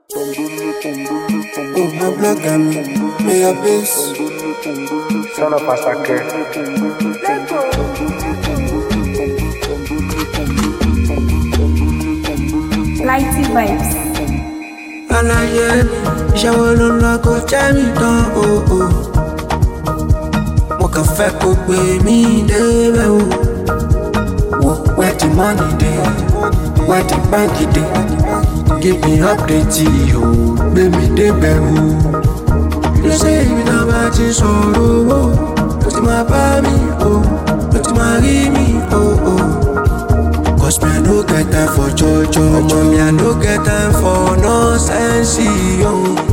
Oh, my blood got me, may I base. Son of a sake. Lighty vibes. Àlàyé iṣẹ́ wo ló ń lọ kó jẹ́ mi tán o. Mo kàn fẹ́ kó gbé mi débẹ̀ o. Where the money dey, where the bank dey. Give me update o, gbé mi débẹ̀ o. You say ibi náà bá ti sọ̀rọ̀ o, ló ti máa bá mi o, ló ti máa rí mi o. Cause me I no get time for jojo, me I no get time for nonsense, yo.